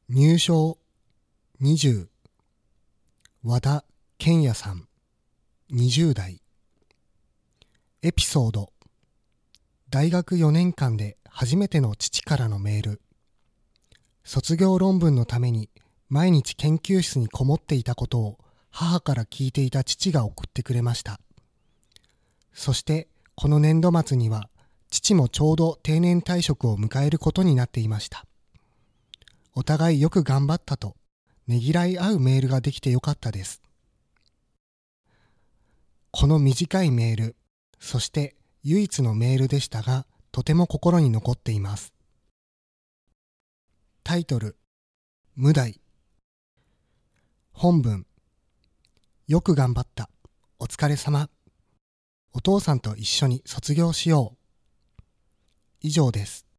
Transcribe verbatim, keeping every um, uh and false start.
入賞にじゅう和田健也さんにじゅう代エピソード大学よねんかんで初めての父からのメール。卒業論文のために毎日研究室にこもっていたことを母から聞いていた父が送ってくれました。そしてこの年度末には父もちょうど定年退職を迎えることになっていました。お互いよく頑張ったとねぎらい合うメールができてよかったです。この短いメール、そして唯一のメールでしたが、とても心に残っています。タイトル、無題。本文、よく頑張った。お疲れ様。お父さんと一緒に卒業しよう。以上です。